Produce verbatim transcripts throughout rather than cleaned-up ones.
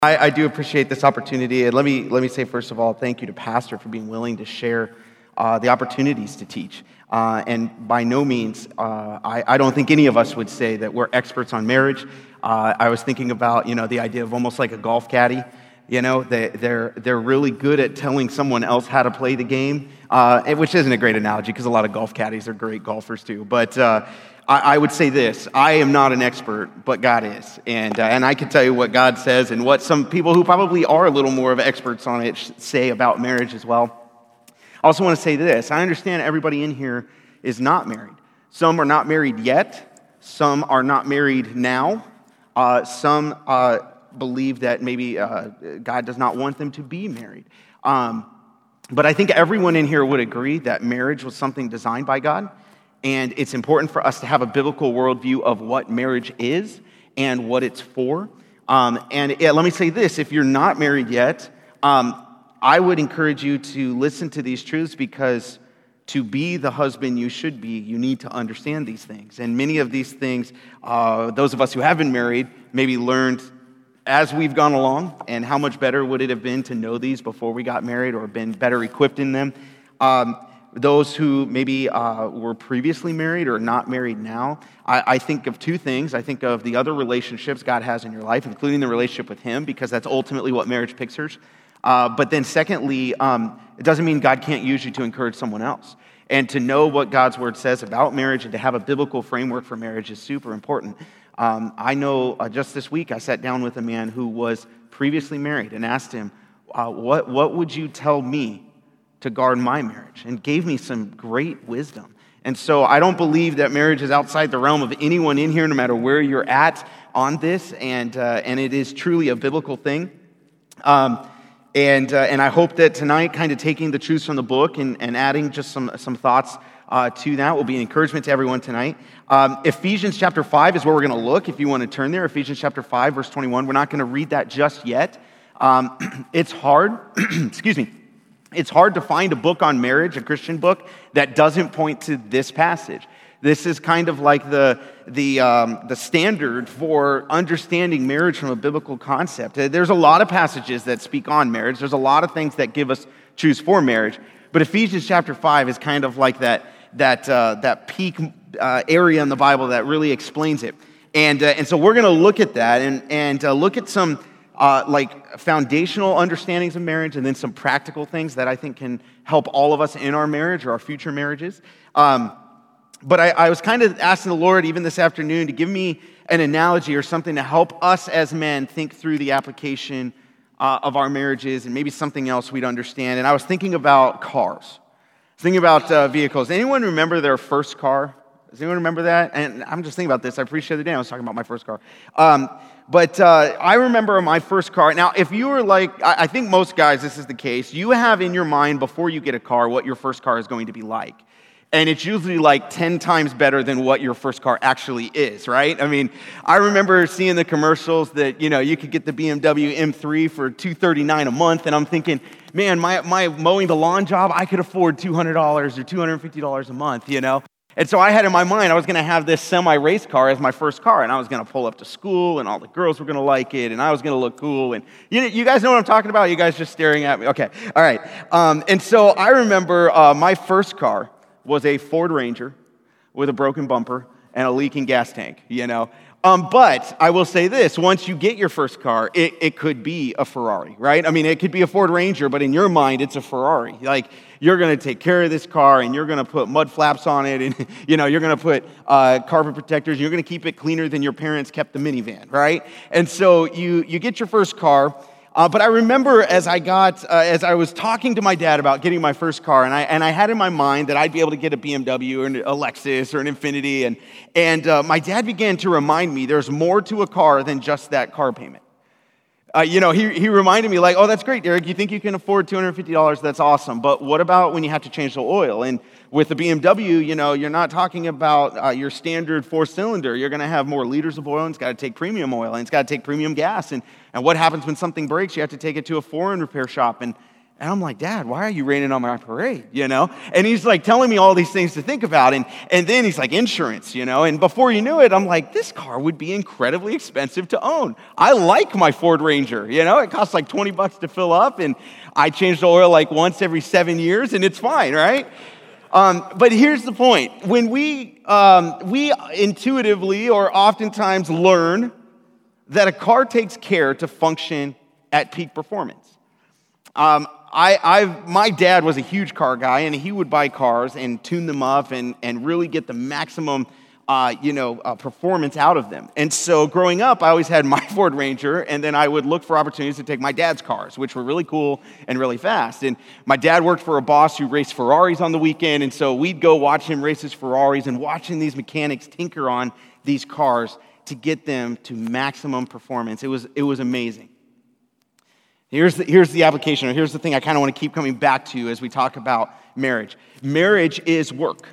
I, I do appreciate this opportunity, and let me let me say first of all, thank you to Pastor for being willing to share uh, the opportunities to teach. Uh, and by no means, uh, I, I don't think any of us would say that we're experts on marriage. Uh, I was thinking about you know the idea of almost like a golf caddy. You know, they, they're they're really good at telling someone else how to play the game, uh, and- which isn't a great analogy because a lot of golf caddies are great golfers too. But uh, I, I would say this: I am not an expert, but God is, and uh, and I can tell you what God says and what some people who probably are a little more of experts on it say about marriage as well. I also want to say this: I understand everybody in here is not married. Some are not married yet. Some are not married now. Uh, some. Uh, believe that maybe uh, God does not want them to be married. Um, but I think everyone in here would agree that marriage was something designed by God, and it's important for us to have a biblical worldview of what marriage is and what it's for. Um, and yeah, let me say this, if you're not married yet, um, I would encourage you to listen to these truths, because to be the husband you should be, you need to understand these things. And many of these things, uh, those of us who have been married maybe learned as we've gone along, and how much better would it have been to know these before we got married or been better equipped in them. Um, those who maybe uh, were previously married or not married now, I, I think of two things. I think of the other relationships God has in your life, including the relationship with Him, because that's ultimately what marriage pictures. Uh, but then secondly, um, it doesn't mean God can't use you to encourage someone else. And to know what God's Word says about marriage and to have a biblical framework for marriage is super important. Um, I know uh, just this week I sat down with a man who was previously married and asked him, uh, what, what would you tell me to guard my marriage? And gave me some great wisdom. And so I don't believe that marriage is outside the realm of anyone in here, no matter where you're at on this, and uh, and it is truly a biblical thing. Um, and uh, and I hope that tonight, kind of taking the truths from the book and, and adding just some, some thoughts Uh, to that will be an encouragement to everyone tonight. Um, Ephesians chapter five is where we're going to look, if you want to turn there. Ephesians chapter five, verse twenty-one. We're not going to read that just yet. Um, it's hard, excuse me, it's hard to find a book on marriage, a Christian book, that doesn't point to this passage. This is kind of like the, the, um, the standard for understanding marriage from a biblical concept. There's a lot of passages that speak on marriage. There's a lot of things that give us truths for marriage. But Ephesians chapter five is kind of like that that uh, that peak uh, area in the Bible that really explains it. And uh, and so we're going to look at that and and uh, look at some uh, like foundational understandings of marriage, and then some practical things that I think can help all of us in our marriage or our future marriages. Um, but I, I was kind of asking the Lord even this afternoon to give me an analogy or something to help us as men think through the application Uh, of our marriages, and maybe something else we'd understand. And I was thinking about cars. I was thinking about uh, vehicles. Anyone remember their first car? Does anyone remember that? And I'm just thinking about this. I preached the other day. I was talking about my first car. Um, but uh, I remember my first car. Now, if you were like, I, I think most guys, this is the case. You have in your mind before you get a car what your first car is going to be like. And it's usually like ten times better than what your first car actually is, right? I mean, I remember seeing the commercials that, you know, you could get the B M W M three for two hundred thirty-nine dollars a month, and I'm thinking, man, my, my mowing the lawn job, I could afford two hundred dollars or two hundred fifty dollars a month, you know? And so I had in my mind, I was going to have this semi-race car as my first car, and I was going to pull up to school, and all the girls were going to like it, and I was going to look cool. And you, you guys know what I'm talking about? You guys just staring at me? Okay, all right. Um, and so I remember uh, my first car was a Ford Ranger with a broken bumper and a leaking gas tank, you know. Um, but I will say this, once you get your first car, it, it could be a Ferrari, right? I mean, it could be a Ford Ranger, but in your mind, it's a Ferrari. Like, you're going to take care of this car, and you're going to put mud flaps on it, and, you know, you're going to put uh, carpet protectors, and you're going to keep it cleaner than your parents kept the minivan, right? And so you, you get your first car. Uh, but I remember as I got, uh, as I was talking to my dad about getting my first car, and I and I had in my mind that I'd be able to get a B M W or a Lexus or an Infiniti, and and uh, my dad began to remind me there's more to a car than just that car payment. Uh, you know, he he reminded me like, oh, that's great, Derek. You think you can afford two hundred fifty dollars? That's awesome. But what about when you have to change the oil? And with the B M W, you know, you're not talking about uh, your standard four-cylinder. You're going to have more liters of oil, and it's got to take premium oil, and it's got to take premium gas. And and what happens when something breaks? You have to take it to a foreign repair shop. And And I'm like, Dad, why are you raining on my parade, you know? And he's like telling me all these things to think about. And, and then he's like, insurance, you know? And before you knew it, I'm like, this car would be incredibly expensive to own. I like my Ford Ranger, you know? It costs like twenty bucks to fill up, and I change the oil like once every seven years, and it's fine, right? Um, but here's the point. When we, um, we intuitively or oftentimes learn that a car takes care to function at peak performance. Um, I, I've, my dad was a huge car guy, and he would buy cars and tune them up and, and really get the maximum, uh, you know, uh, performance out of them. And so growing up, I always had my Ford Ranger, and then I would look for opportunities to take my dad's cars, which were really cool and really fast. And my dad worked for a boss who raced Ferraris on the weekend, and so we'd go watch him race his Ferraris and watching these mechanics tinker on these cars to get them to maximum performance. It was, it was amazing. Here's the, here's the application, or here's the thing I kind of want to keep coming back to as we talk about marriage. Marriage is work.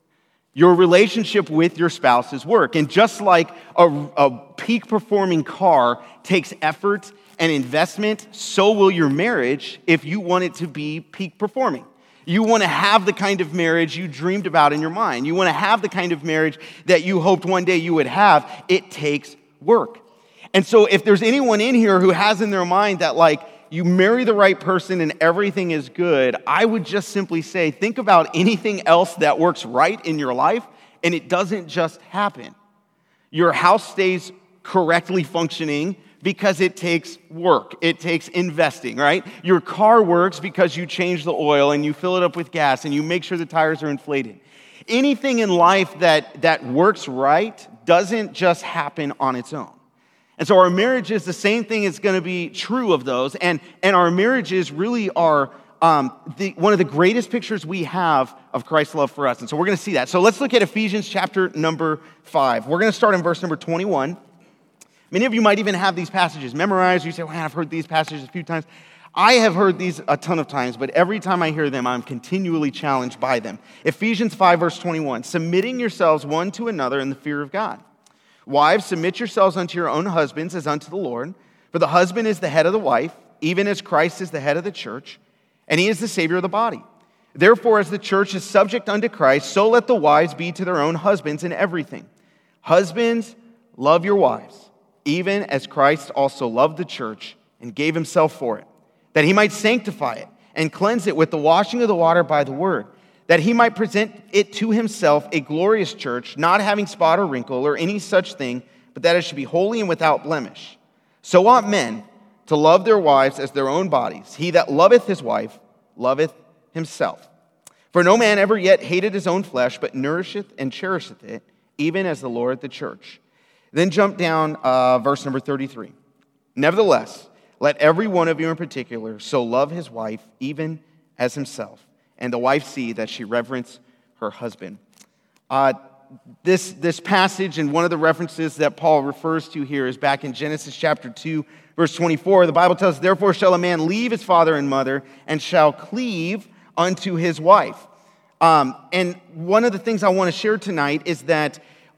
Your relationship with your spouse is work. And just like a, a peak performing car takes effort and investment, so will your marriage if you want it to be peak performing. You want to have the kind of marriage you dreamed about in your mind. You want to have the kind of marriage that you hoped one day you would have. It takes work. And so if there's anyone in here who has in their mind that like you marry the right person and everything is good, I would just simply say, think about anything else that works right in your life, and it doesn't just happen. Your house stays correctly functioning because it takes work. It takes investing, right? Your car works because you change the oil and you fill it up with gas and you make sure the tires are inflated. Anything in life that, that works right doesn't just happen on its own. And so our marriages, the same thing is going to be true of those. And, and our marriages really are um, the, one of the greatest pictures we have of Christ's love for us. And so we're going to see that. So let's look at Ephesians chapter number five. We're going to start in verse number twenty-one. Many of you might even have these passages memorized. You say, well, I've heard these passages a few times. I have heard these a ton of times, but every time I hear them, I'm continually challenged by them. Ephesians five, verse twenty-one, submitting yourselves one to another in the fear of God. Wives, submit yourselves unto your own husbands as unto the Lord. For the husband is the head of the wife, even as Christ is the head of the church, and he is the Savior of the body. Therefore, as the church is subject unto Christ, so let the wives be to their own husbands in everything. Husbands, love your wives, even as Christ also loved the church and gave himself for it, that he might sanctify it and cleanse it with the washing of the water by the word, that he might present it to himself a glorious church, not having spot or wrinkle or any such thing, but that it should be holy and without blemish. So ought men to love their wives as their own bodies. He that loveth his wife loveth himself. For no man ever yet hated his own flesh, but nourisheth and cherisheth it, even as the Lord the church. Then jump down, uh, verse number thirty-three. Nevertheless, let every one of you in particular so love his wife, even as himself, and the wife see that she reverence her husband. Uh, this, this passage and one of the references that Paul refers to here is back in Genesis chapter two, verse twenty-four. The Bible tells us, therefore shall a man leave his father and mother and shall cleave unto his wife. Um, and one of the things I want to share tonight is that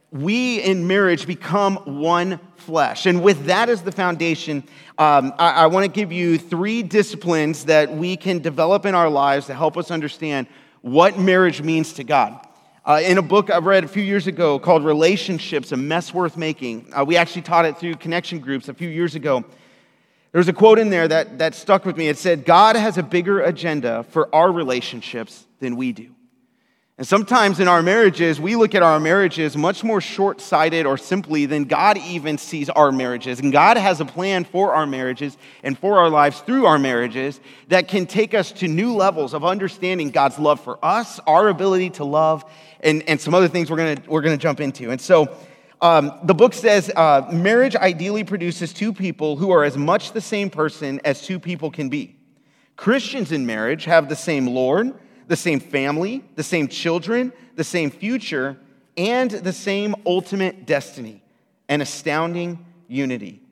we in marriage become one flesh. And with that as the foundation, um, I, I want to give you three disciplines that we can develop in our lives to help us understand what marriage means to God. Uh, in a book I read a few years ago called Relationships, A Mess Worth Making, uh, we actually taught it through connection groups a few years ago. There's a quote in there that, that stuck with me. It said, God has a bigger agenda for our relationships than we do. And sometimes in our marriages, we look at our marriages much more short-sighted or simply than God even sees our marriages. And God has a plan for our marriages and for our lives through our marriages that can take us to new levels of understanding God's love for us, our ability to love, and, and some other things we're gonna, we're gonna jump into. And so um, the book says, uh, marriage ideally produces two people who are as much the same person as two people can be. Christians in marriage have the same Lord, the same family, the same children, the same future, and the same ultimate destiny, an astounding unity.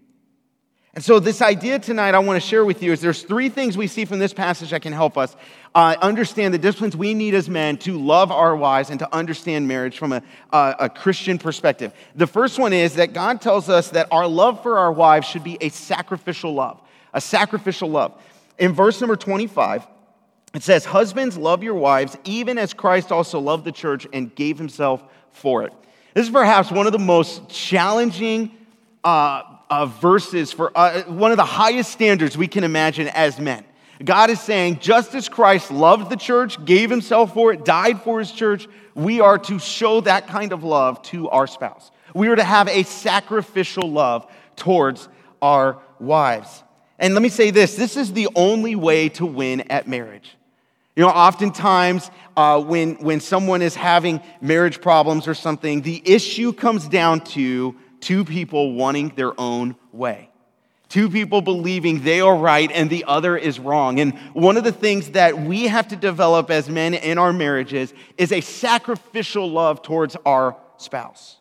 And so this idea tonight I want to share with you is there's three things we see from this passage that can help us uh, understand the disciplines we need as men to love our wives and to understand marriage from a, uh, a Christian perspective. The first one is that God tells us that our love for our wives should be a sacrificial love, a sacrificial love. in verse number twenty-five, it says, husbands, love your wives, even as Christ also loved the church and gave himself for it. This is perhaps one of the most challenging uh, uh, verses for uh, one of the highest standards we can imagine as men. God is saying, just as Christ loved the church, gave himself for it, died for his church, we are to show that kind of love to our spouse. We are to have a sacrificial love towards our wives. And let me say this, this is the only way to win at marriage. You know, oftentimes uh, when, when someone is having marriage problems or something, the issue comes down to two people wanting their own way. Two people believing they are right and the other is wrong. And one of the things that we have to develop as men in our marriages is a sacrificial love towards our spouse.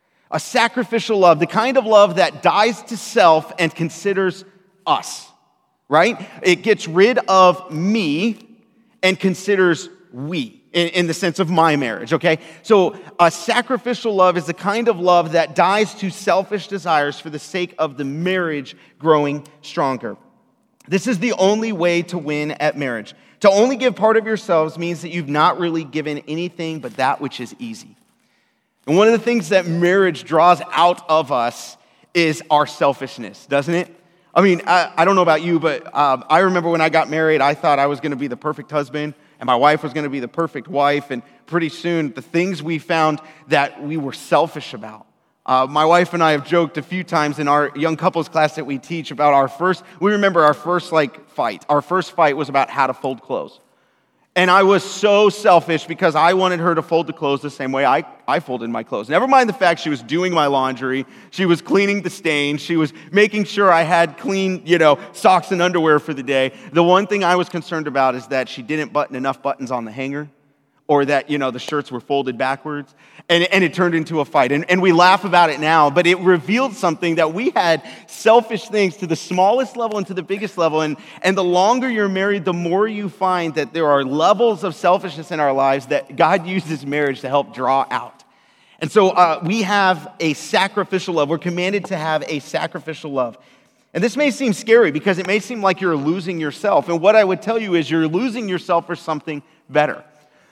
A sacrificial love, the kind of love that dies to self and considers us, right? It gets rid of me and considers we, in, in the sense of my marriage, okay? So a sacrificial love is the kind of love that dies to selfish desires for the sake of the marriage growing stronger. This is the only way to win at marriage. To only give part of yourselves means that you've not really given anything but that which is easy. And one of the things that marriage draws out of us is our selfishness, doesn't it? I mean, I, I don't know about you, but um, I remember when I got married, I thought I was going to be the perfect husband, and my wife was going to be the perfect wife, and pretty soon, the things we found that we were selfish about. Uh, my wife and I have joked a few times in our young couples class that we teach about our first, we remember our first, like, fight. Our first fight was about how to fold clothes. And I was so selfish because I wanted her to fold the clothes the same way I, I folded my clothes. Never mind the fact she was doing my laundry, she was cleaning the stains, she was making sure I had clean, you know, socks and underwear for the day. The one thing I was concerned about is that she didn't button enough buttons on the hanger, or that, you know, the shirts were folded backwards, and, and it turned into a fight. And, and we laugh about it now, but it revealed something that we had selfish things to the smallest level and to the biggest level. And, and the longer you're married, the more you find that there are levels of selfishness in our lives that God uses marriage to help draw out. And so uh, we have a sacrificial love. We're commanded to have a sacrificial love. And this may seem scary because it may seem like you're losing yourself. And what I would tell you is you're losing yourself for something better.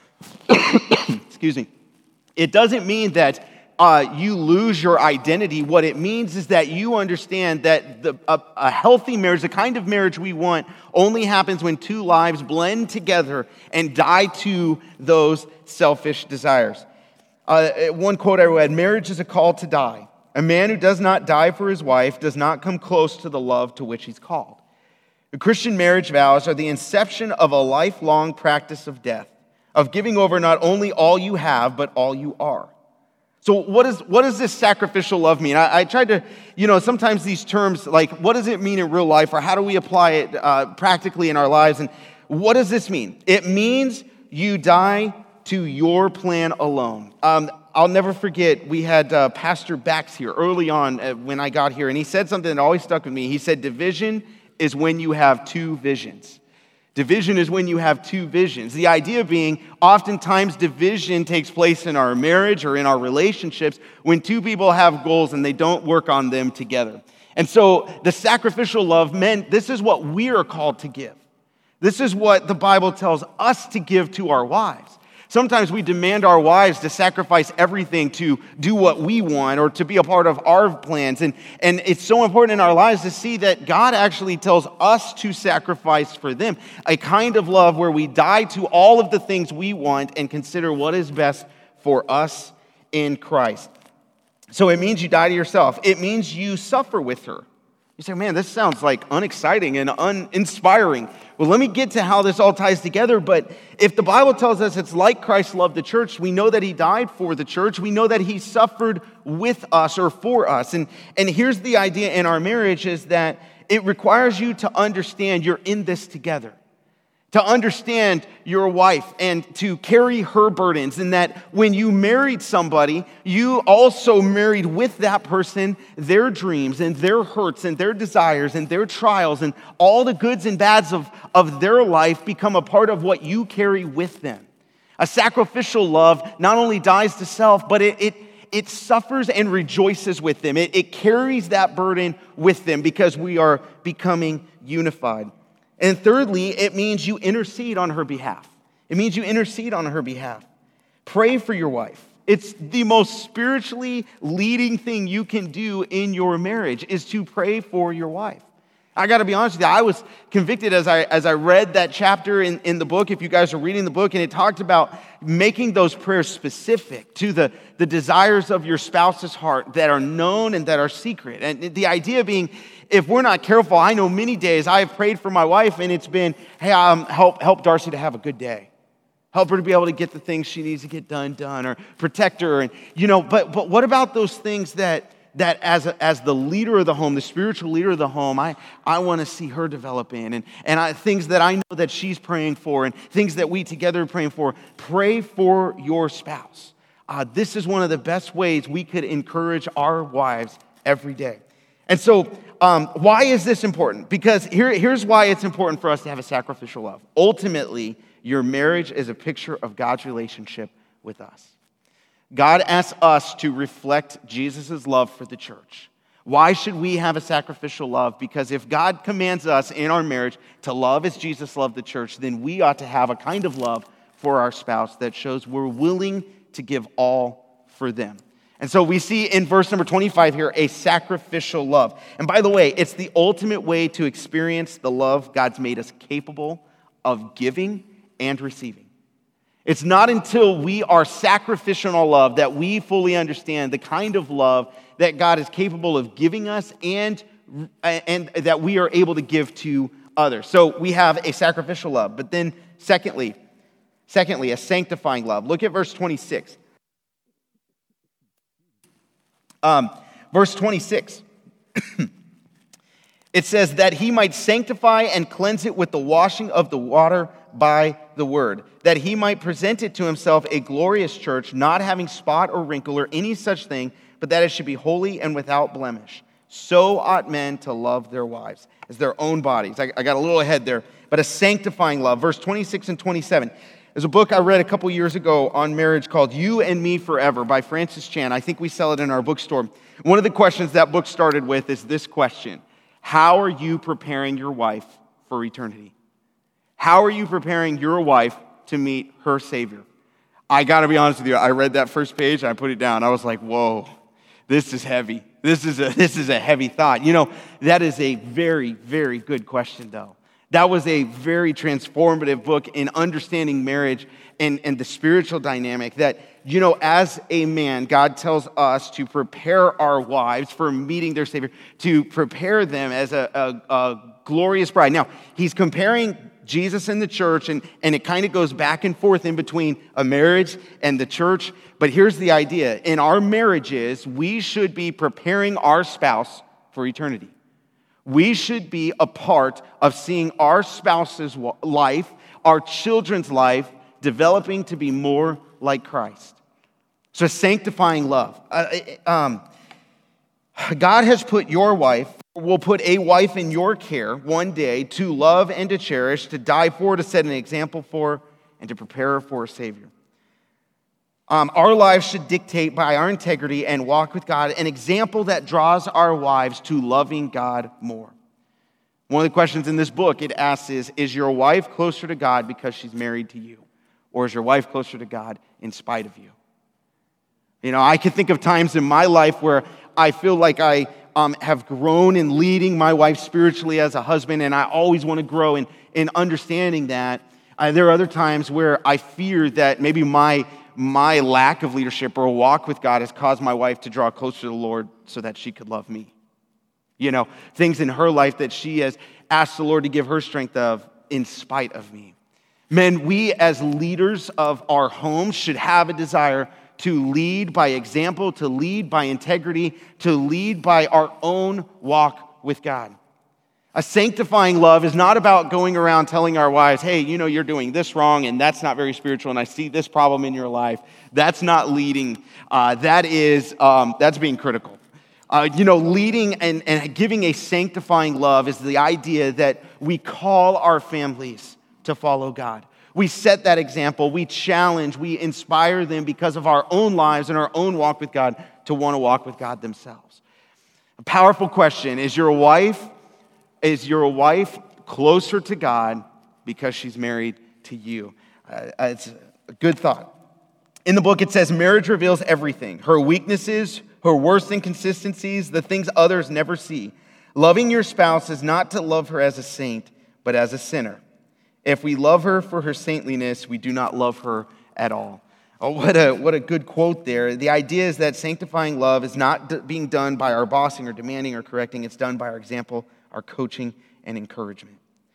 Excuse me. It doesn't mean that uh, you lose your identity. What it means is that you understand that the, a, a healthy marriage, the kind of marriage we want, only happens when two lives blend together and die to those selfish desires. Uh, one quote I read, marriage is a call to die. A man who does not die for his wife does not come close to the love to which he's called. The Christian marriage vows are the inception of a lifelong practice of death, of giving over not only all you have, but all you are. So what, is, what does this sacrificial love mean? I, I tried to, you know, sometimes these terms, like, what does it mean in real life, or how do we apply it uh, practically in our lives? And what does this mean? It means you die to your plan alone. Um, I'll never forget, we had uh, Pastor Bax here early on uh, when I got here, and he said something that always stuck with me. He said, division is when you have two visions. Division is when you have two visions. The idea being, oftentimes division takes place in our marriage or in our relationships when two people have goals and they don't work on them together. And so the sacrificial love meant this is what we are called to give. This is what the Bible tells us to give to our wives. Sometimes we demand our wives to sacrifice everything to do what we want or to be a part of our plans. And, and it's so important in our lives to see that God actually tells us to sacrifice for them. A kind of love where we die to all of the things we want and consider what is best for us in Christ. So it means you die to yourself. It means you suffer with her. You say, man, this sounds like unexciting and uninspiring. Well, let me get to how this all ties together. But if the Bible tells us it's like Christ loved the church, we know that he died for the church. We know that he suffered with us or for us. And, and here's the idea in our marriage is that it requires you to understand you're in this together. To understand your wife and to carry her burdens, and that when you married somebody, you also married with that person their dreams and their hurts and their desires and their trials, and all the goods and bads of, of their life become a part of what you carry with them. A sacrificial love not only dies to self, but it, it, it suffers and rejoices with them. It, it carries that burden with them because we are becoming unified. And thirdly, it means you intercede on her behalf. It means you intercede on her behalf. Pray for your wife. It's the most spiritually leading thing you can do in your marriage is to pray for your wife. I got to be honest with you, I was convicted as I as I read that chapter in, in the book, if you guys are reading the book, and it talked about making those prayers specific to the, the desires of your spouse's heart that are known and that are secret. And the idea being, if we're not careful, I know many days I have prayed for my wife and it's been, hey, um, help, help Darcy to have a good day. Help her to be able to get the things she needs to get done, done, or protect her. And, you know, but but what about those things that that as a, as the leader of the home, the spiritual leader of the home, I, I want to see her develop in, and, and I, things that I know that she's praying for, and things that we together are praying for. Pray for your spouse. Uh, this is one of the best ways we could encourage our wives every day. And so, um, why is this important? Because here, here's why it's important for us to have a sacrificial love. Ultimately, your marriage is a picture of God's relationship with us. God asks us to reflect Jesus' love for the church. Why should we have a sacrificial love? Because if God commands us in our marriage to love as Jesus loved the church, then we ought to have a kind of love for our spouse that shows we're willing to give all for them. And so we see in verse number twenty-five here a sacrificial love. And by the way, it's the ultimate way to experience the love God's made us capable of giving and receiving. It's not until we are sacrificial in our love that we fully understand the kind of love that God is capable of giving us and, and that we are able to give to others. So we have a sacrificial love. But then secondly, secondly, a sanctifying love. Look at verse twenty-six. Um, verse twenty-six. It says that he might sanctify and cleanse it with the washing of the water by the word, that he might present it to himself a glorious church, not having spot or wrinkle or any such thing, but that it should be holy and without blemish. So ought men to love their wives as their own bodies. I, I got a little ahead there, but a sanctifying love. Verse twenty-six and twenty-seven. There's a book I read a couple years ago on marriage called You and Me Forever by Francis Chan. I think we sell it in our bookstore. One of the questions that book started with is this question: how are you preparing your wife for eternity? How are you preparing your wife to meet her Savior? I got to be honest with you. I read that first page and I put it down. I was like, whoa, this is heavy. This is a, this is a heavy thought. You know, that is a very, very good question, though. That was a very transformative book in understanding marriage and, and the spiritual dynamic that, you know, as a man, God tells us to prepare our wives for meeting their Savior, to prepare them as a, a, a glorious bride. Now, he's comparing Jesus and the church, and, and it kind of goes back and forth in between a marriage and the church. But here's the idea. In our marriages, we should be preparing our spouse for eternity. We should be a part of seeing our spouse's life, our children's life, developing to be more like Christ. So sanctifying love. Uh, um, God has put your wife, will put a wife in your care one day to love and to cherish, to die for, to set an example for, and to prepare her for a Savior. Um, our lives should dictate by our integrity and walk with God an example that draws our wives to loving God more. One of the questions in this book it asks is, is your wife closer to God because she's married to you? Or is your wife closer to God in spite of you? You know, I can think of times in my life where I feel like I um, have grown in leading my wife spiritually as a husband, and I always want to grow in, in understanding that. Uh, there are other times where I fear that maybe my my lack of leadership or a walk with God has caused my wife to draw closer to the Lord so that she could love me. You know, things in her life that she has asked the Lord to give her strength of in spite of me. Men, we as leaders of our homes should have a desire to lead by example, to lead by integrity, to lead by our own walk with God. A sanctifying love is not about going around telling our wives, hey, you know, you're doing this wrong and that's not very spiritual and I see this problem in your life. That's not leading. Uh, that is, um, that's being critical. Uh, you know, leading and, and giving a sanctifying love is the idea that we call our families to follow God. We set that example, we challenge, we inspire them because of our own lives and our own walk with God to want to walk with God themselves. A powerful question: Is your wife, is your wife closer to God because she's married to you. Uh, it's a good thought. In the book, it says, marriage reveals everything. Her weaknesses, her worst inconsistencies, the things others never see. Loving your spouse is not to love her as a saint, but as a sinner. If we love her for her saintliness, we do not love her at all. Oh, what a what a good quote there. The idea is that sanctifying love is not d- being done by our bossing or demanding or correcting. It's done by our example, our coaching, and encouragement.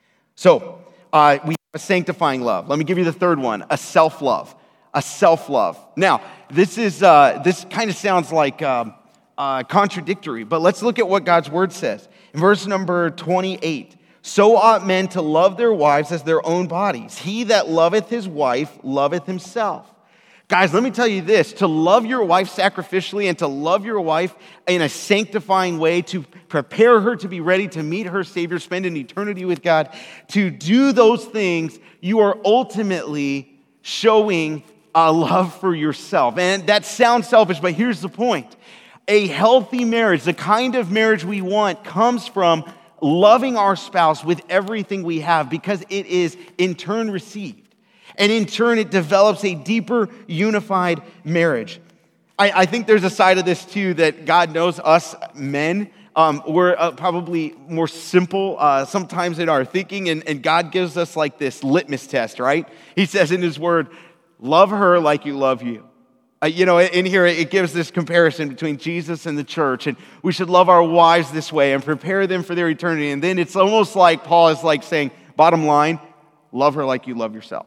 So, uh, we have a sanctifying love. Let me give you the third one, a self-love. A self-love. Now, this is uh, this kind of sounds like um, uh, contradictory, but let's look at what God's word says. In verse number twenty-eight, so ought men to love their wives as their own bodies. He that loveth his wife loveth himself. Guys, let me tell you this, to love your wife sacrificially and to love your wife in a sanctifying way, to prepare her to be ready to meet her Savior, spend an eternity with God, to do those things, you are ultimately showing a love for yourself. And that sounds selfish, but here's the point. A healthy marriage, the kind of marriage we want, comes from loving our spouse with everything we have because it is in turn received. And in turn, it develops a deeper, unified marriage. I, I think there's a side of this, too, that God knows us men. Um, we're uh, probably more simple uh, sometimes in our thinking, and, and God gives us like this litmus test, right? He says in his word, love her like you love you. Uh, you know, in here, it gives this comparison between Jesus and the church, and we should love our wives this way and prepare them for their eternity. And then it's almost like Paul is like saying, bottom line, love her like you love yourself.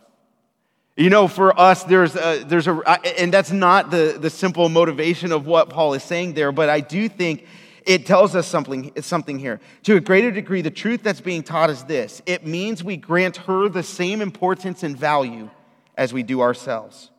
You know, for us, there's a, there's a, and that's not the, the simple motivation of what Paul is saying there, but I do think it tells us something, something here. To a greater degree, the truth that's being taught is this. It means we grant her the same importance and value as we do ourselves.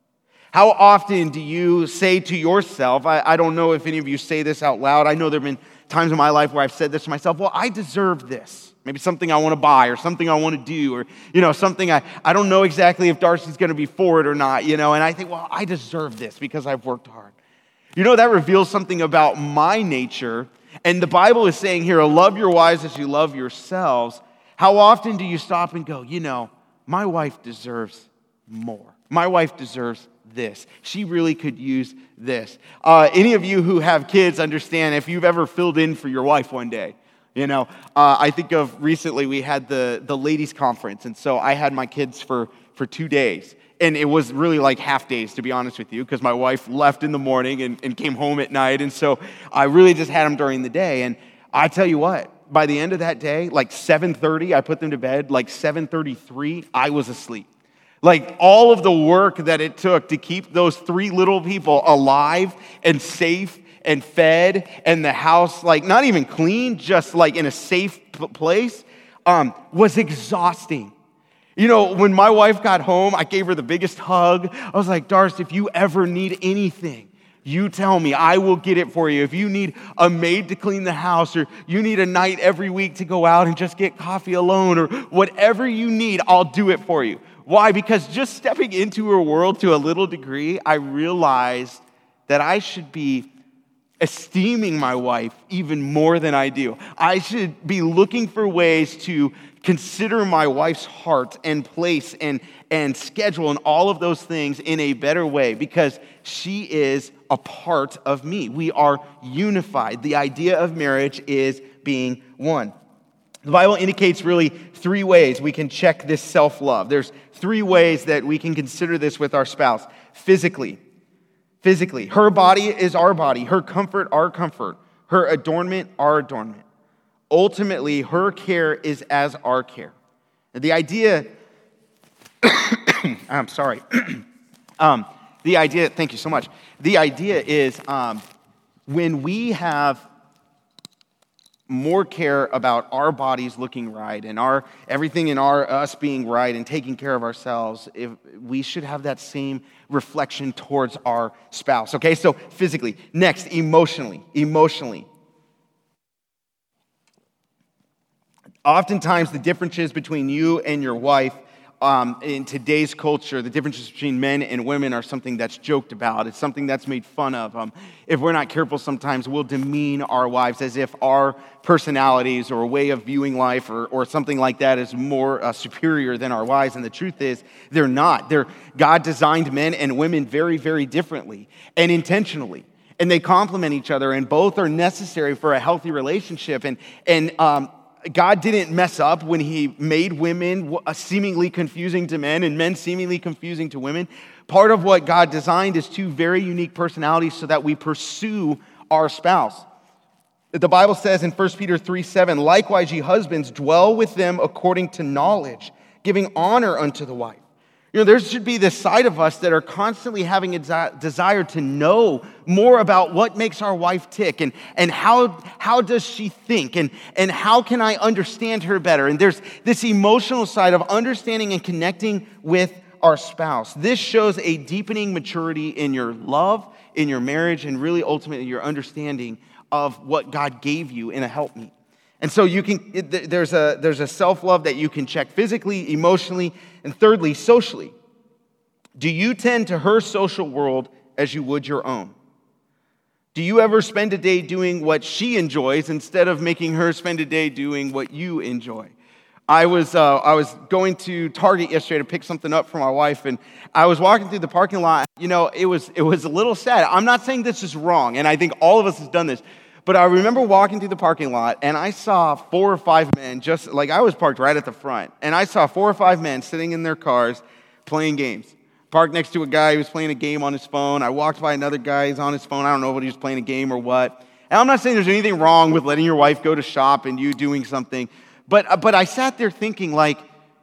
How often do you say to yourself, I, I don't know if any of you say this out loud. I know there have been times in my life where I've said this to myself, well, I deserve this. Maybe something I want to buy or something I want to do or, you know, something I, I don't know exactly if Darcy's going to be for it or not, you know, and I think, well, I deserve this because I've worked hard. You know, that reveals something about my nature, and the Bible is saying here, love your wives as you love yourselves. How often do you stop and go, you know, my wife deserves more. My wife deserves this. She really could use this. Uh, any of you who have kids understand if you've ever filled in for your wife one day. You know, uh, I think of recently we had the, the ladies' conference, and so I had my kids for, for two days. And it was really like half days, to be honest with you, because my wife left in the morning and, and came home at night. And so I really just had them during the day. And I tell you what, by the end of that day, like seven thirty, I put them to bed. Like seven thirty-three, I was asleep. Like all of the work that it took to keep those three little people alive and safe and fed, and the house, like, not even clean, just, like, in a safe place, um, was exhausting. You know, when my wife got home, I gave her the biggest hug. I was like, Darcy, if you ever need anything, you tell me. I will get it for you. If you need a maid to clean the house, or you need a night every week to go out and just get coffee alone, or whatever you need, I'll do it for you. Why? Because just stepping into her world to a little degree, I realized that I should be esteeming my wife even more than I do. I should be looking for ways to consider my wife's heart and place and, and schedule and all of those things in a better way because she is a part of me. We are unified. The idea of marriage is being one. The Bible indicates really three ways we can check this self-love. There's three ways that we can consider this with our spouse. Physically. Physically, her body is our body, her comfort, our comfort, her adornment, our adornment. Ultimately, her care is as our care. The idea, I'm sorry, um, the idea, thank you so much. The idea is um, when we have more care about our bodies looking right and our everything in our us being right and taking care of ourselves, if we should have that same reflection towards our spouse. Okay, so physically. Next, emotionally. Emotionally. Oftentimes, the differences between you and your wife um, in today's culture, the differences between men and women are something that's joked about. It's something that's made fun of. Um, if we're not careful, sometimes we'll demean our wives as if our personalities or a way of viewing life or, or something like that is more uh, superior than our wives. And the truth is, they're not. They're, God designed men and women very, very differently and intentionally. And they complement each other, and both are necessary for a healthy relationship. And, and um, God didn't mess up when he made women seemingly confusing to men and men seemingly confusing to women. Part of what God designed is two very unique personalities so that we pursue our spouse. The Bible says in First Peter three seven, likewise, ye husbands, dwell with them according to knowledge, giving honor unto the wife. You know, there should be this side of us that are constantly having a desi- desire to know more about what makes our wife tick and, and how, how does she think and, and how can I understand her better. And there's this emotional side of understanding and connecting with our spouse. This shows a deepening maturity in your love, in your marriage, and really ultimately your understanding of what God gave you in a helpmeet. And so you can, it, there's a, there's a self-love that you can check physically, emotionally, and thirdly, socially. Do you tend to her social world as you would your own? Do you ever spend a day doing what she enjoys instead of making her spend a day doing what you enjoy? I was uh, I was going to Target yesterday to pick something up for my wife, and I was walking through the parking lot. You know, it was it was a little sad. I'm not saying this is wrong, and I think all of us have done this. But I remember walking through the parking lot, and I saw four or five men, just like I was parked right at the front, and I saw four or five men sitting in their cars playing games. Parked next to a guy who was playing a game on his phone. I walked by another guy who's on his phone. I don't know what he was playing a game or what. And I'm not saying there's anything wrong with letting your wife go to shop and you doing something, but but I sat there thinking, like,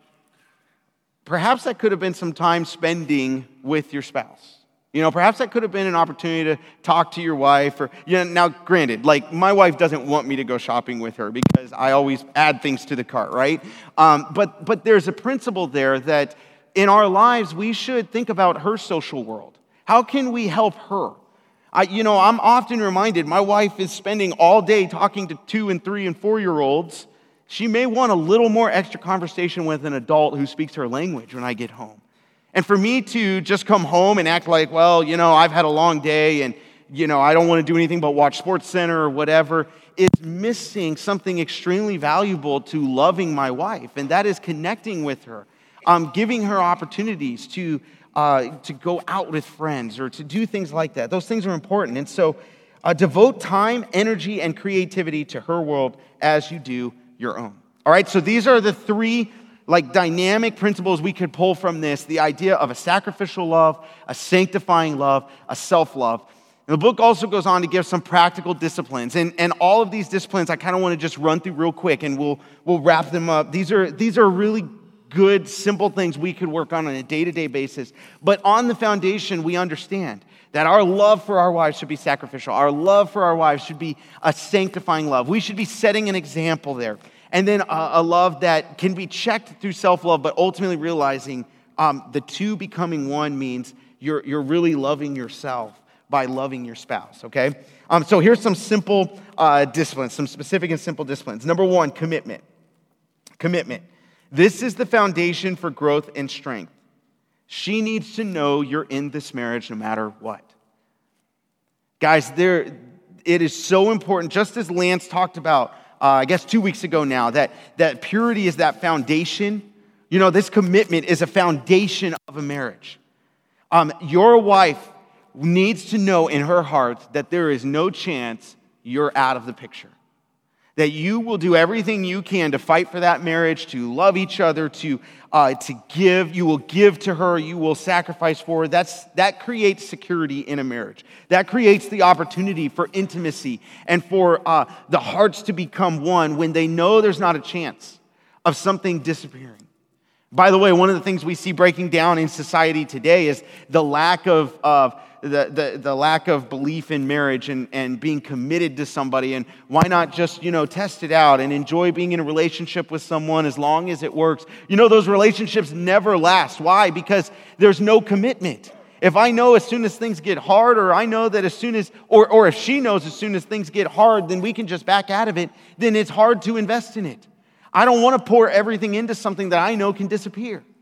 perhaps that could have been some time spending with your spouse. You know, perhaps that could have been an opportunity to talk to your wife. Or, you know, now, granted, like, my wife doesn't want me to go shopping with her because I always add things to the cart, right? Um, but but there's a principle there that in our lives, we should think about her social world. How can we help her? I, you know, I'm often reminded my wife is spending all day talking to two and three and four-year-olds. She may want a little more extra conversation with an adult who speaks her language when I get home. And for me to just come home and act like, well, you know, I've had a long day and, you know, I don't want to do anything but watch SportsCenter or whatever, is missing something extremely valuable to loving my wife, and that is connecting with her, um, giving her opportunities to uh, to go out with friends or to do things like that. Those things are important. And so uh, devote time, energy, and creativity to her world as you do your own. All right, so these are the three like dynamic principles we could pull from this, the idea of a sacrificial love, a sanctifying love, a self-love. And the book also goes on to give some practical disciplines. And, and all of these disciplines I kind of want to just run through real quick and we'll we'll wrap them up. These are these are really good, simple things we could work on on a day-to-day basis. But on the foundation, we understand that our love for our wives should be sacrificial. Our love for our wives should be a sanctifying love. We should be setting an example there. And then a, a love that can be checked through self-love, but ultimately realizing um, the two becoming one means you're, you're really loving yourself by loving your spouse, okay? Um, so here's some simple uh, disciplines, some specific and simple disciplines. Number one, commitment. Commitment. This is the foundation for growth and strength. She needs to know you're in this marriage no matter what. Guys, there, it is so important, just as Lance talked about, Uh, I guess two weeks ago now, that, that purity is that foundation. You know, this commitment is a foundation of a marriage. Um, your wife needs to know in her heart that there is no chance you're out of the picture. That you will do everything you can to fight for that marriage, to love each other, to uh, to give. You will give to her. You will sacrifice for her. That's, that creates security in a marriage. That creates the opportunity for intimacy and for uh, the hearts to become one when they know there's not a chance of something disappearing. By the way, one of the things we see breaking down in society today is the lack of, of the, the, the lack of belief in marriage and, and being committed to somebody. And why not just, you know, test it out and enjoy being in a relationship with someone as long as it works? You know, those relationships never last. Why? Because there's no commitment. If I know as soon as things get hard, or I know that as soon as, or, or if she knows as soon as things get hard, then we can just back out of it, then it's hard to invest in it. I don't want to pour everything into something that I know can disappear.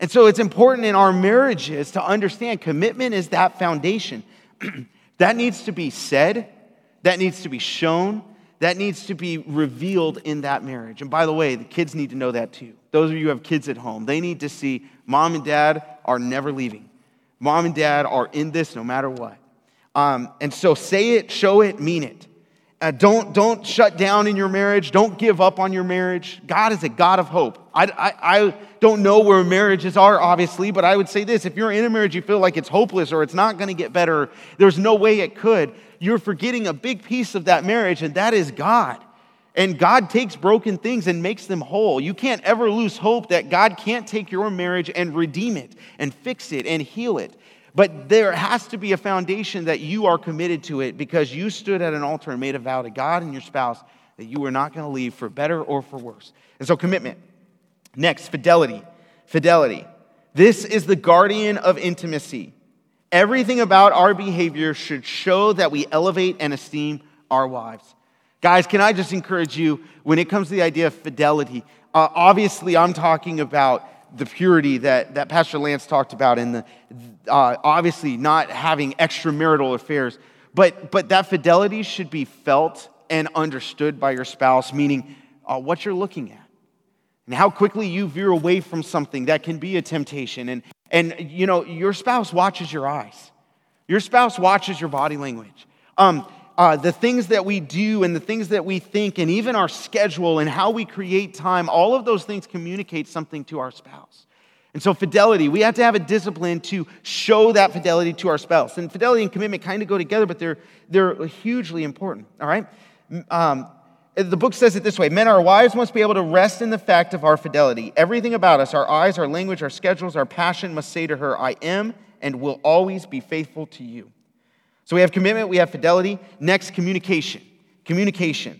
And so it's important in our marriages to understand commitment is that foundation. That needs to be said, that needs to be shown, that needs to be revealed in that marriage. And by the way, the kids need to know that too. Those of you who have kids at home, they need to see mom and dad are never leaving. Mom and dad are in this no matter what. Um, and so say it, show it, mean it. Uh, don't, don't shut down in your marriage. Don't give up on your marriage. God is a God of hope. I, I, I don't know where marriages are, obviously, but I would say this. If you're in a marriage, you feel like it's hopeless or it's not going to get better, there's no way it could, you're forgetting a big piece of that marriage, and that is God. And God takes broken things and makes them whole. You can't ever lose hope that God can't take your marriage and redeem it and fix it and heal it. But there has to be a foundation that you are committed to it because you stood at an altar and made a vow to God and your spouse that you were not going to leave for better or for worse. And so commitment. Next, fidelity. Fidelity. This is the guardian of intimacy. Everything about our behavior should show that we elevate and esteem our wives. Guys, can I just encourage you when it comes to the idea of fidelity? Uh, obviously, I'm talking about the purity that, that Pastor Lance talked about and the uh, obviously not having extramarital affairs. But, but that fidelity should be felt and understood by your spouse, meaning uh, what you're looking at and how quickly you veer away from something that can be a temptation. And, and you know, your spouse watches your eyes. Your spouse watches your body language. Um, uh, the things that we do and the things that we think and even our schedule and how we create time, all of those things communicate something to our spouse. And so fidelity, we have to have a discipline to show that fidelity to our spouse. And fidelity and commitment kind of go together, but they're, they're hugely important, all right? Um, the book says it this way: men, our wives must be able to rest in the fact of our fidelity. Everything about us, our eyes, our language, our schedules, our passion must say to her, I am and will always be faithful to you. So we have commitment, we have fidelity. Next, communication. Communication.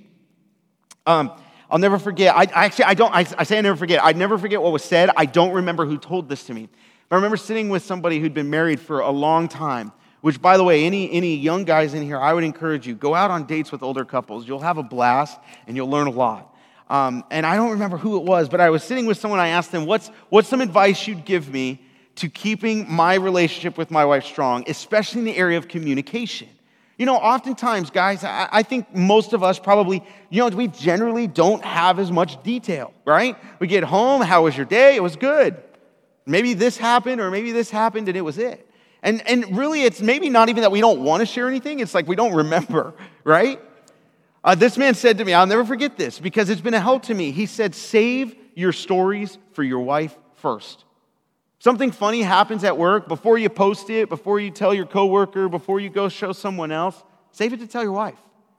Um, I'll never forget. I, I actually, I don't, I, I say I never forget. I never forget what was said. I don't remember who told this to me. But I remember sitting with somebody who'd been married for a long time, which, by the way, any, any young guys in here, I would encourage you, go out on dates with older couples. You'll have a blast, and you'll learn a lot. Um, and I don't remember who it was, but I was sitting with someone. I asked them, what's, what's some advice you'd give me to keeping my relationship with my wife strong, especially in the area of communication? You know, oftentimes, guys, I, I think most of us probably, you know, we generally don't have as much detail, right? We get home, how was your day? It was good. Maybe this happened or maybe this happened and it was it. And, and really, it's maybe not even that we don't want to share anything. It's like we don't remember, right? Uh, this man said to me, I'll never forget this because it's been a help to me. He said, save your stories for your wife first. Something funny happens at work, before you post it, before you tell your coworker, before you go show someone else, save it to tell your wife.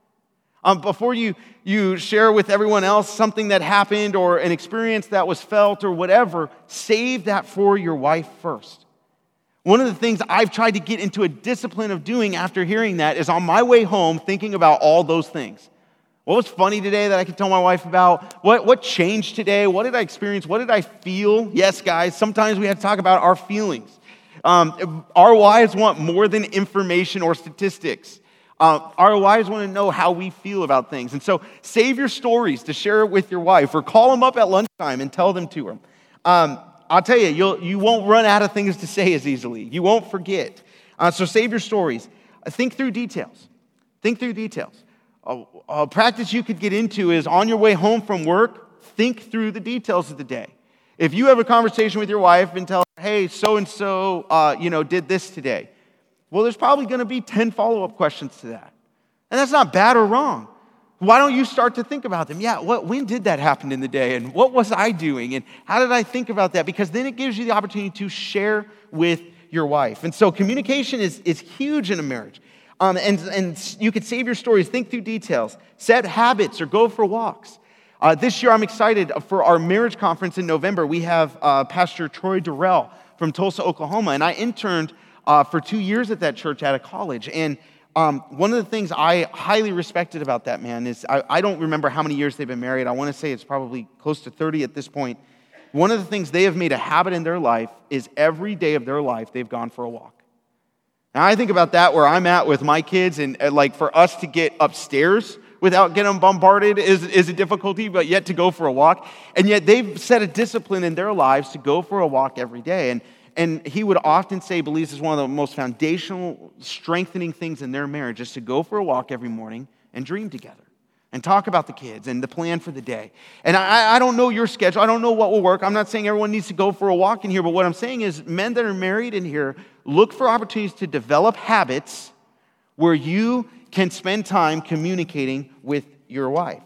Um, before you, you share with everyone else something that happened or an experience that was felt or whatever, save that for your wife first. One of the things I've tried to get into a discipline of doing after hearing that is on my way home thinking about all those things. What was funny today that I could tell my wife about? What, what changed today? What did I experience? What did I feel? Yes, guys, sometimes we have to talk about our feelings. Um, our wives want more than information or statistics. Uh, our wives want to know how we feel about things. And so save your stories to share it with your wife or call them up at lunchtime and tell them to her. Um, I'll tell you, you'll, you won't run out of things to say as easily. You won't forget. Uh, so save your stories. Uh, think through details. Think through details. A, a practice you could get into is on your way home from work, think through the details of the day. If you have a conversation with your wife and tell her, hey, so-and-so, uh, you know, did this today. Well, there's probably going to be ten follow-up questions to that. And that's not bad or wrong. Why don't you start to think about them? Yeah, what, when did that happen in the day? And what was I doing? And how did I think about that? Because then it gives you the opportunity to share with your wife. And so communication is, is huge in a marriage. Um, and, and you could save your stories, think through details, set habits, or go for walks. Uh, this year, I'm excited for our marriage conference in November. We have uh, Pastor Troy Durrell from Tulsa, Oklahoma, and I interned uh, for two years at that church at a college. And um, one of the things I highly respected about that man is I, I don't remember how many years they've been married. I want to say it's probably close to thirty at this point. One of the things they have made a habit in their life is every day of their life they've gone for a walk. Now, I think about that where I'm at with my kids, and uh, like for us to get upstairs without getting bombarded is, is a difficulty, but yet to go for a walk. And yet they've set a discipline in their lives to go for a walk every day. And, and he would often say, believes is one of the most foundational, strengthening things in their marriage is to go for a walk every morning and dream together and talk about the kids and the plan for the day. And I, I don't know your schedule. I don't know what will work. I'm not saying everyone needs to go for a walk in here, but what I'm saying is men that are married in here, look for opportunities to develop habits where you can spend time communicating with your wife.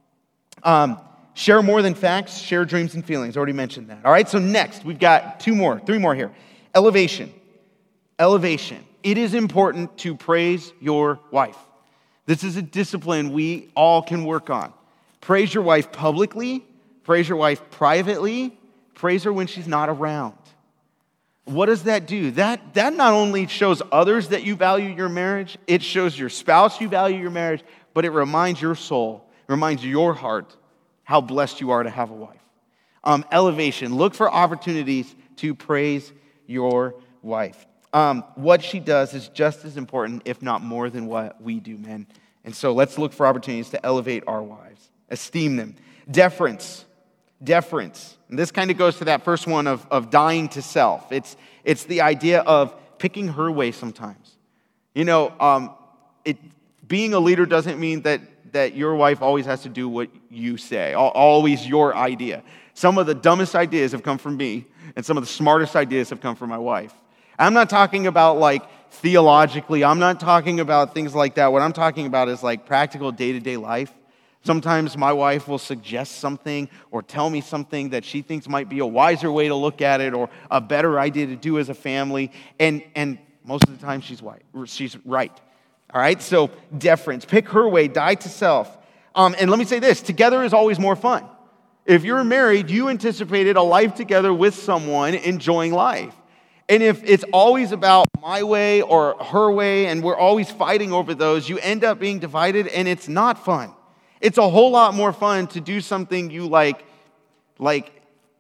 Um, share more than facts, share dreams and feelings. Already mentioned that. All right, so next, we've got two more, three more here. Elevation. Elevation. It is important to praise your wife. This is a discipline we all can work on. Praise your wife publicly, praise your wife privately, praise her when she's not around. What does that do? That, that not only shows others that you value your marriage, it shows your spouse you value your marriage, but it reminds your soul, reminds your heart how blessed you are to have a wife. Um, elevation. Look for opportunities to praise your wife. Um, what she does is just as important, if not more than what we do, men. And so let's look for opportunities to elevate our wives, esteem them. Deference. Deference. And this kind of goes to that first one of, of dying to self. It's, it's the idea of picking her way sometimes. You know, um, it, being a leader doesn't mean that, that your wife always has to do what you say, always your idea. Some of the dumbest ideas have come from me, and some of the smartest ideas have come from my wife. I'm not talking about like theologically. I'm not talking about things like that. What I'm talking about is like practical day-to-day life. Sometimes my wife will suggest something or tell me something that she thinks might be a wiser way to look at it or a better idea to do as a family. And, and most of the time she's right. She's right. All right? So deference. Pick her way. Die to self. Um, and let me say this. Together is always more fun. If you're married, you anticipated a life together with someone enjoying life. And if it's always about my way or her way and we're always fighting over those, you end up being divided and it's not fun. It's a whole lot more fun to do something you like, like,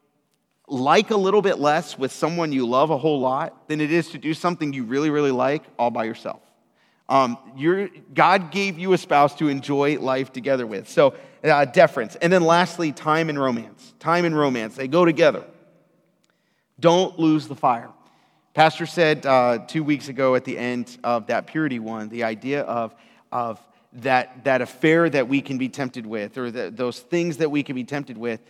like a little bit less with someone you love a whole lot than it is to do something you really, really like all by yourself. Um, you're, God gave you a spouse to enjoy life together with. So, uh, deference. And then lastly, time and romance. Time and romance. They go together. Don't lose the fire. Pastor said uh, two weeks ago at the end of that purity one, the idea of, of that, that affair that we can be tempted with, or the, those things that we can be tempted with,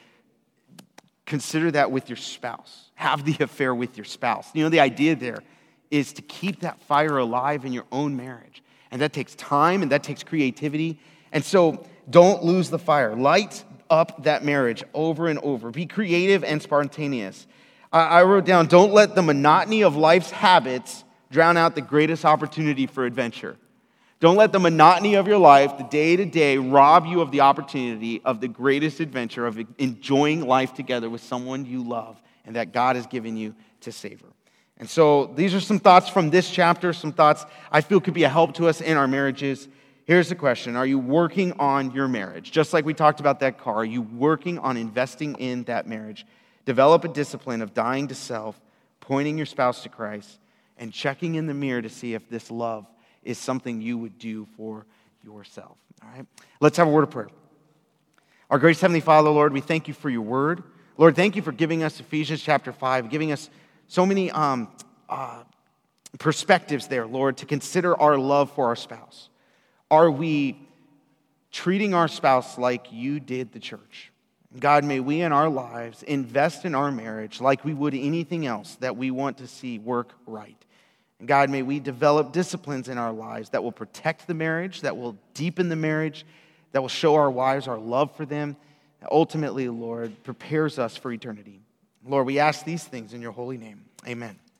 consider that with your spouse. Have the affair with your spouse. You know, the idea there is to keep that fire alive in your own marriage. And that takes time and that takes creativity. And so don't lose the fire. Light up that marriage over and over. Be creative and spontaneous. I wrote down, don't let the monotony of life's habits drown out the greatest opportunity for adventure. Don't let the monotony of your life, the day-to-day, rob you of the opportunity of the greatest adventure of enjoying life together with someone you love and that God has given you to savor. And so these are some thoughts from this chapter, some thoughts I feel could be a help to us in our marriages. Here's the question. Are you working on your marriage? Just like we talked about that car, are you working on investing in that marriage? Develop a discipline of dying to self, pointing your spouse to Christ, and checking in the mirror to see if this love is something you would do for yourself. All right? Let's have a word of prayer. Our gracious Heavenly Father, Lord, we thank you for your word. Lord, thank you for giving us Ephesians chapter five, giving us so many um, uh, perspectives there, Lord, to consider our love for our spouse. Are we treating our spouse like you did the church? God, may we in our lives invest in our marriage like we would anything else that we want to see work right. And God, may we develop disciplines in our lives that will protect the marriage, that will deepen the marriage, that will show our wives our love for them, that ultimately, Lord, prepares us for eternity. Lord, we ask these things in your holy name. Amen.